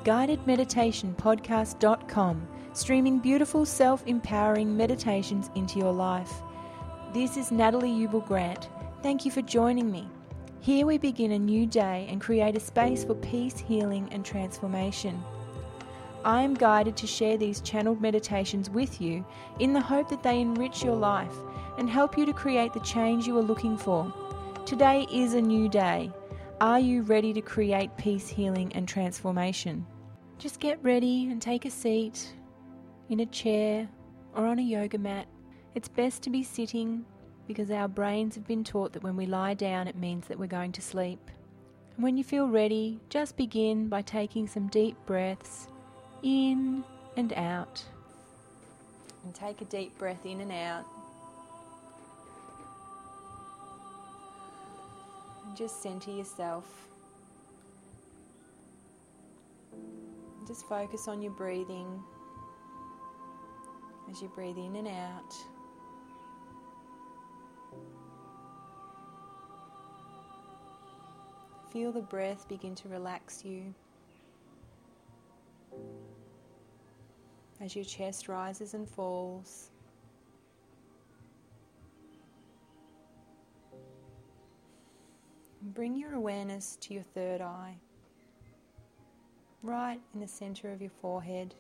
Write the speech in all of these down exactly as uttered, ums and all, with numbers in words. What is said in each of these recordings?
guided meditation podcast dot com, streaming beautiful self-empowering meditations into your life. This is Natalie Ubel Grant. Thank you for joining me. Here we begin a new day and create a space for peace, healing and transformation. I am guided to share these channeled meditations with you in the hope that they enrich your life and help you to create the change you are looking for. Today is a new day. Are you ready to create peace, healing and transformation? Just get ready and take a seat in a chair or on a yoga mat. It's best to be sitting because our brains have been taught that when we lie down it means that we're going to sleep. And when you feel ready, just begin by taking some deep breaths in and out. And take a deep breath in and out. And just center yourself. Just focus on your breathing as you breathe in and out. Feel the breath begin to relax you as your chest rises and falls. And bring your awareness to your third eye, right in the center of your forehead.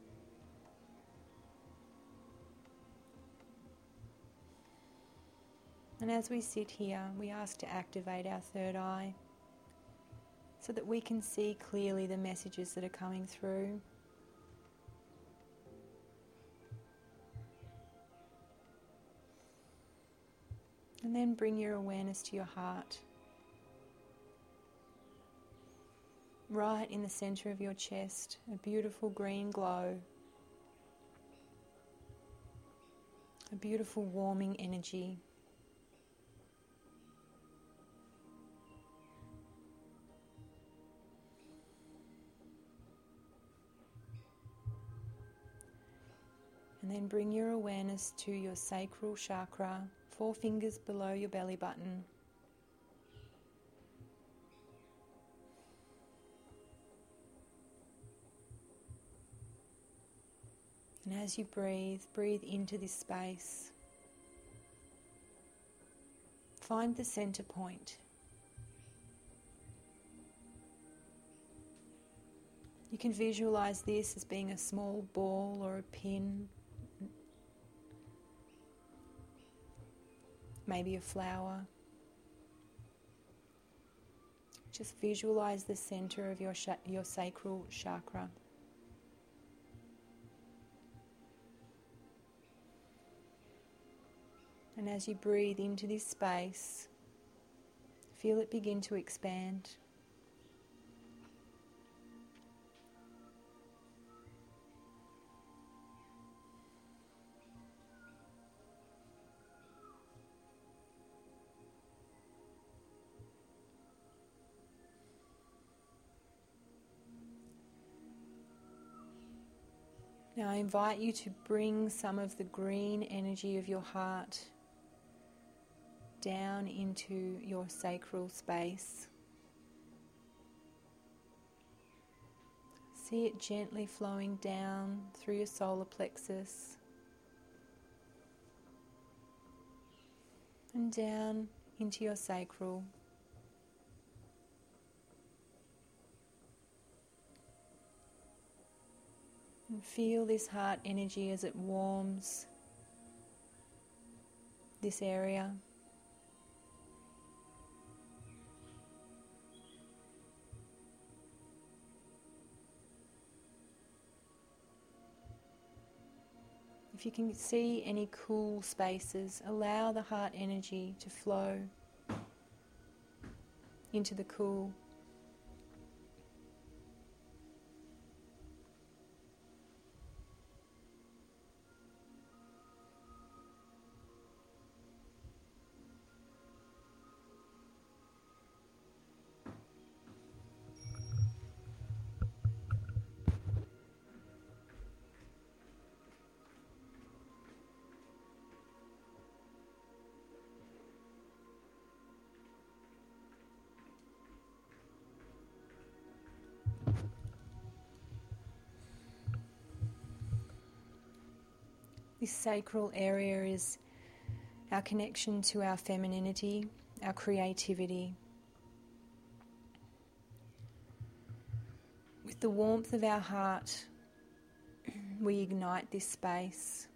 And as we sit here, we ask to activate our third eye so that we can see clearly the messages that are coming through. And then bring your awareness to your heart, right in the center of your chest, a beautiful green glow, a beautiful warming energy. And then bring your awareness to your sacral chakra, four fingers below your belly button. And as you breathe, breathe into this space. Find the center point. You can visualize this as being a small ball or a pin, maybe a flower. Just visualize the center of your sh- your sacral chakra. And as you breathe into this space, feel it begin to expand. Now I invite you to bring some of the green energy of your heart down into your sacral space. See it gently flowing down through your solar plexus and down into your sacral. And feel this heart energy as it warms this area. If you can see any cool spaces, allow the heart energy to flow into the cool. This sacral area is our connection to our femininity, our creativity. With the warmth of our heart, we ignite this space.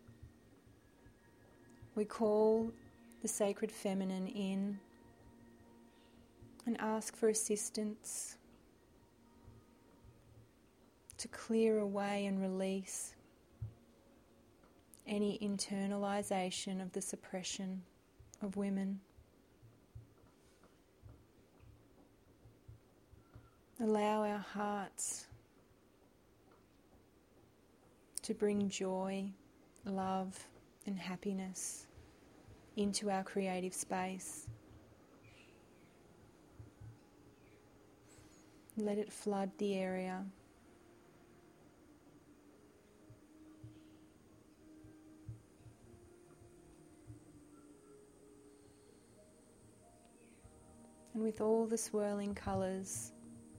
We call the sacred feminine in and ask for assistance to clear away and release any internalization of the suppression of women. Allow our hearts to bring joy, love, and happiness into our creative space. Let it flood the area. And with all the swirling colours,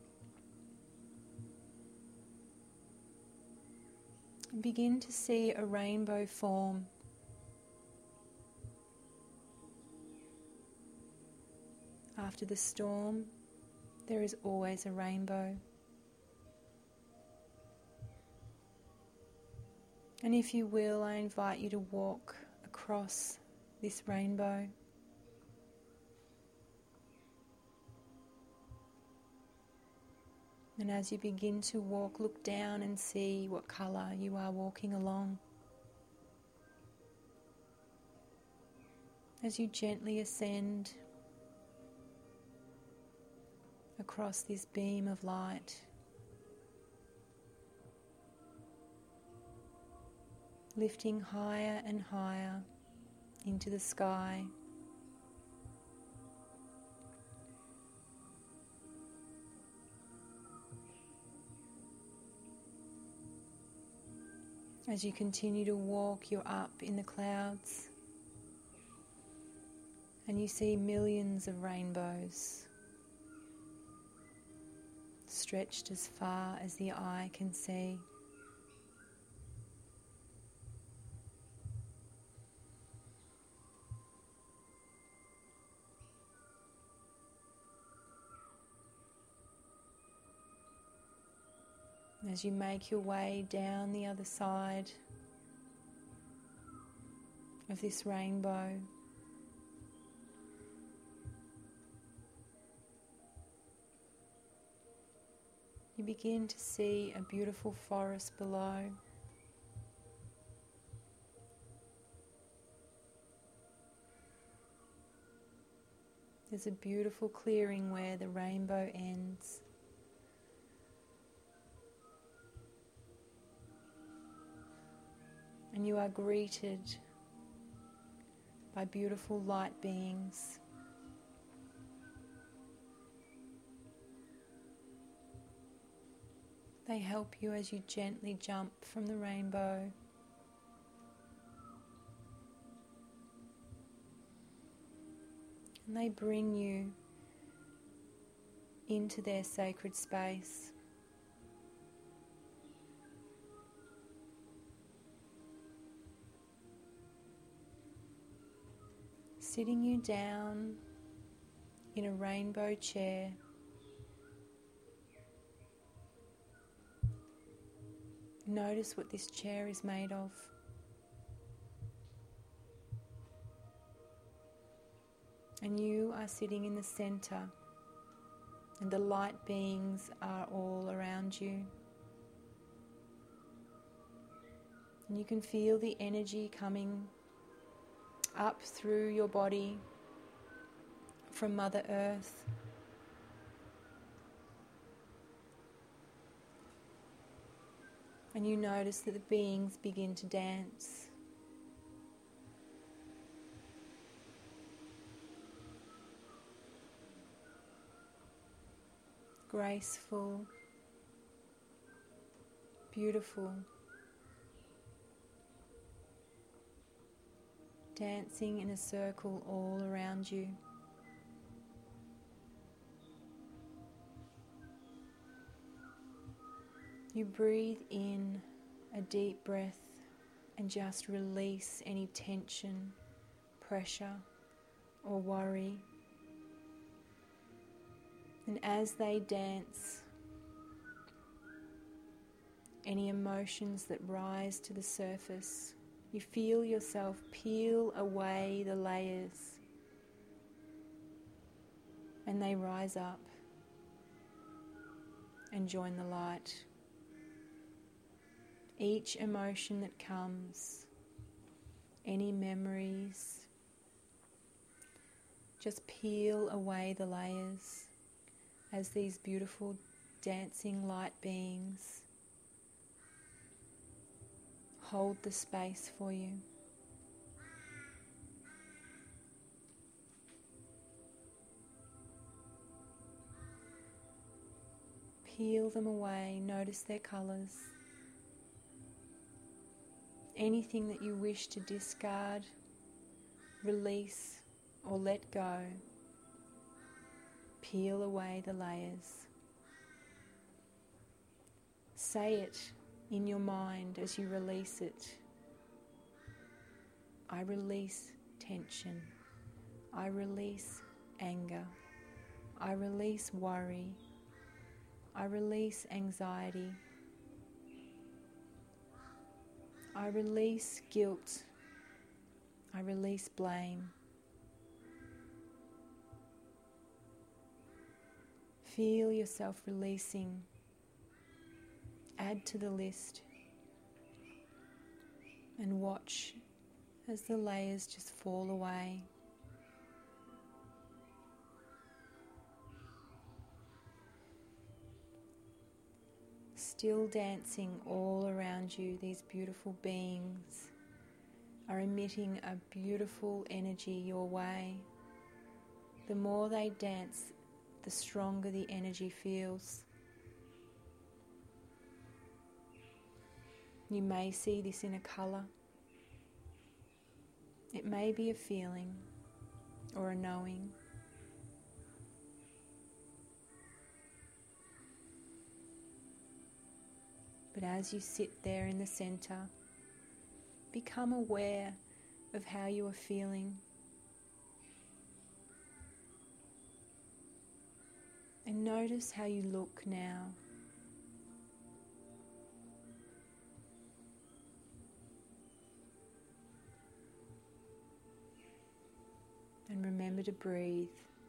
begin to see a rainbow form. After the storm, there is always a rainbow. And if you will, I invite you to walk across this rainbow. And as you begin to walk, look down and see what colour you are walking along. As you gently ascend across this beam of light, lifting higher and higher into the sky. As you continue to walk, you're up in the clouds and you see millions of rainbows stretched as far as the eye can see. As you make your way down the other side of this rainbow, you begin to see a beautiful forest below. There's a beautiful clearing where the rainbow ends. And you are greeted by beautiful light beings. They help you as you gently jump from the rainbow. And they bring you into their sacred space. Sitting you down in a rainbow chair. Notice what this chair is made of. And you are sitting in the center, and the light beings are all around you. And you can feel the energy coming up through your body from Mother Earth. And you notice that the beings begin to dance. Graceful, beautiful, dancing in a circle all around you. You breathe in a deep breath and just release any tension, pressure, or worry. And as they dance, any emotions that rise to the surface, you feel yourself peel away the layers, and they rise up and join the light. Each emotion that comes, any memories, just peel away the layers as these beautiful dancing light beings hold the space for you. Peel them away, notice their colours. Anything that you wish to discard, release, or let go, peel away the layers. Say it in your mind as you release it. I release tension. I release anger. I release worry. I release anxiety. I release guilt. I release blame. Feel yourself releasing. Add to the list and watch as the layers just fall away. Still dancing all around you, these beautiful beings are emitting a beautiful energy your way. The more they dance, the stronger the energy feels. You may see this in a colour. It may be a feeling or a knowing. But as you sit there in the centre, become aware of how you are feeling. And notice how you look now. And remember to breathe.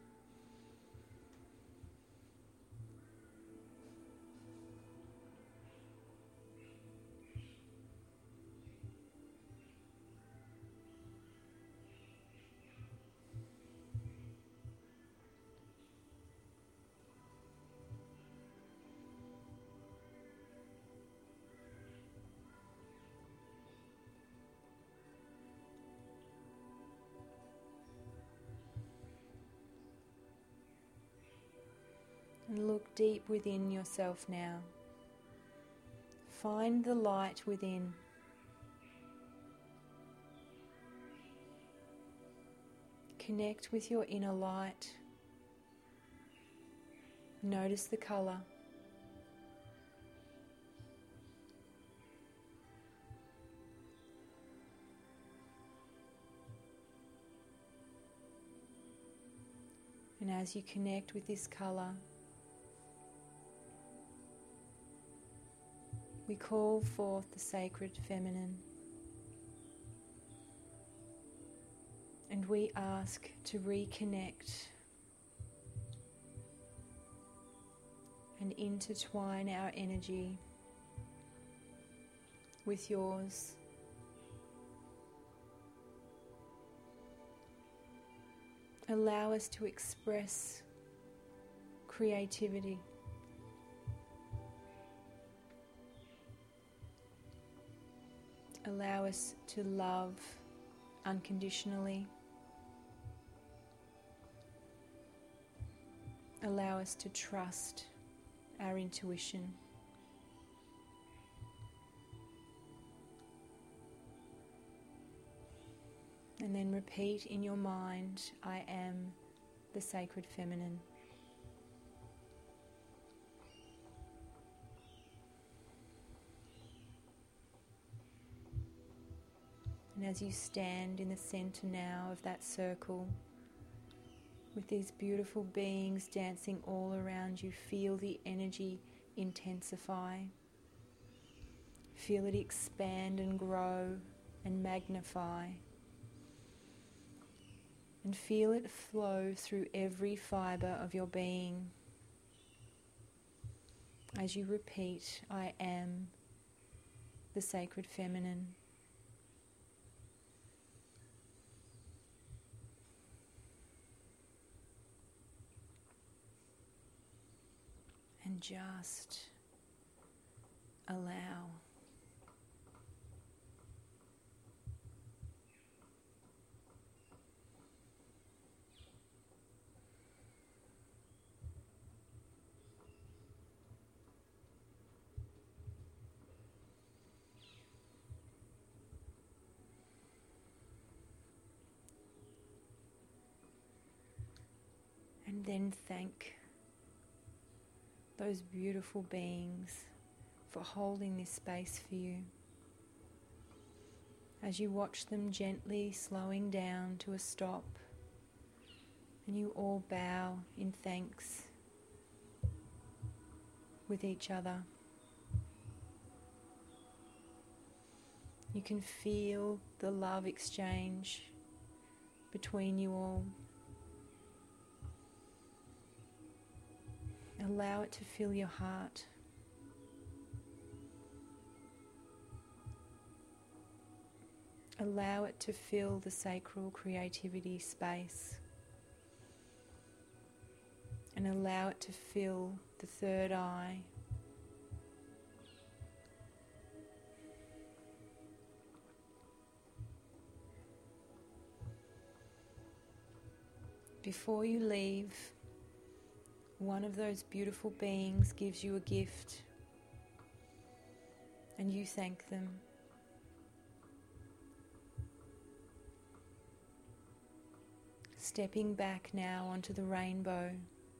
And look deep within yourself now. Find the light within. Connect with your inner light. Notice the colour. And as you connect with this colour, we call forth the sacred feminine, and we ask to reconnect and intertwine our energy with yours. Allow us to express creativity. Allow us to love unconditionally. Allow us to trust our intuition. And then repeat in your mind, I am the sacred feminine. as you stand in the center now of that circle, with these beautiful beings dancing all around you, feel the energy intensify. Feel it expand and grow and magnify. And feel it flow through every fibre of your being. As you repeat, I am the sacred feminine. And just allow. And then thank those beautiful beings for holding this space for you. As you watch them gently slowing down to a stop, and you all bow in thanks with each other. You can feel the love exchange between you all. Allow it to fill your heart. Allow it to fill the sacral creativity space. And allow it to fill the third eye. Before you leave, one of those beautiful beings gives you a gift, and you thank them. Stepping back now onto the rainbow,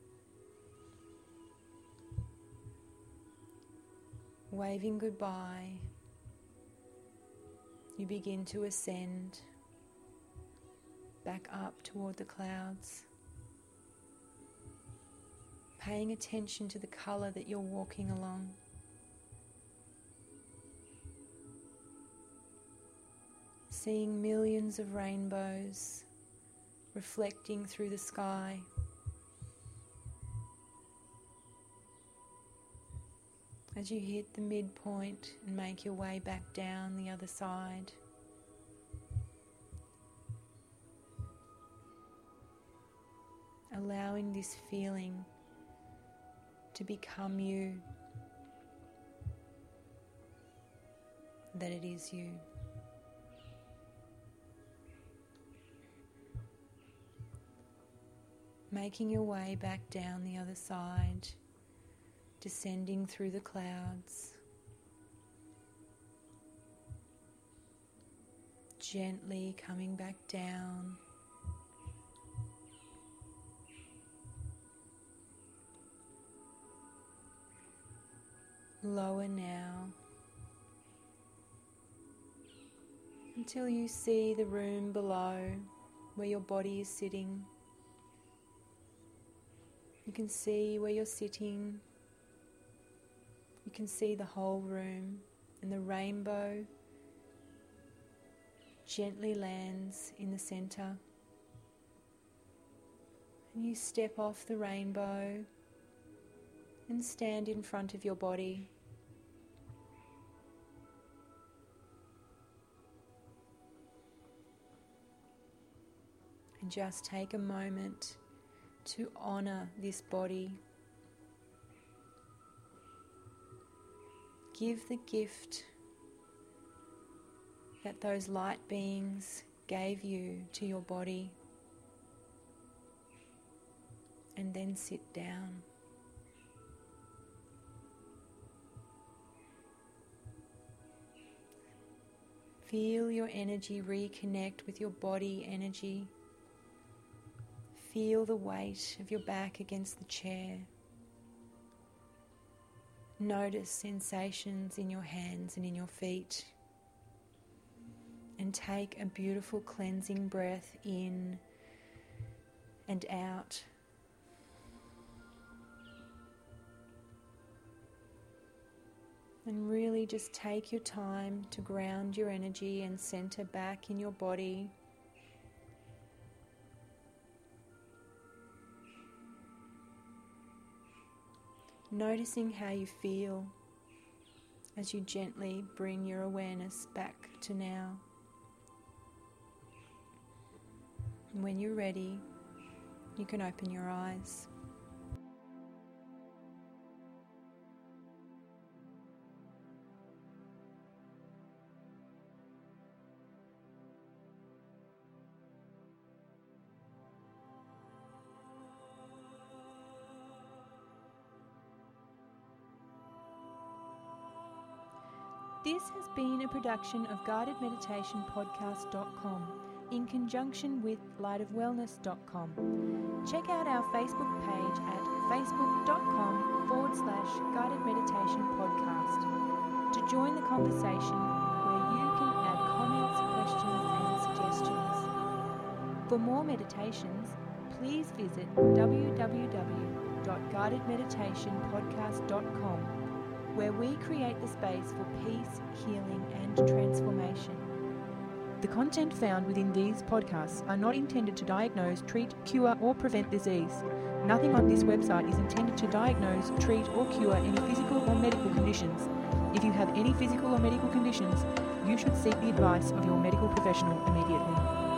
waving goodbye, you begin to ascend back up toward the clouds, paying attention to the colour that you're walking along. Seeing millions of rainbows reflecting through the sky. As you hit the midpoint and make your way back down the other side, allowing this feeling to become you, that it is you. Making your way back down the other side, descending through the clouds, gently coming back down. Lower now, until you see the room below where your body is sitting. You can see where you're sitting. You can see the whole room, and the rainbow gently lands in the center. And you step off the rainbow and stand in front of your body. And just take a moment to honor this body. Give the gift that those light beings gave you to your body, and then sit down. Feel your energy reconnect with your body energy. Feel the weight of your back against the chair. Notice sensations in your hands and in your feet. And and take a beautiful cleansing breath in and out. And really just take your time to ground your energy and center back in your body. Noticing how you feel as you gently bring your awareness back to now. And when you're ready, you can open your eyes. This has been a production of guided meditation podcast dot com in conjunction with light of wellness dot com. Check out our Facebook page at facebook.com forward slash guided meditation podcast to join the conversation where you can add comments, questions and suggestions. For more meditations, please visit w w w dot guided meditation podcast dot com, where we create the space for peace, healing and transformation. The content found within these podcasts are not intended to diagnose, treat, cure or prevent disease. Nothing on this website is intended to diagnose, treat or cure any physical or medical conditions. If you have any physical or medical conditions, you should seek the advice of your medical professional immediately.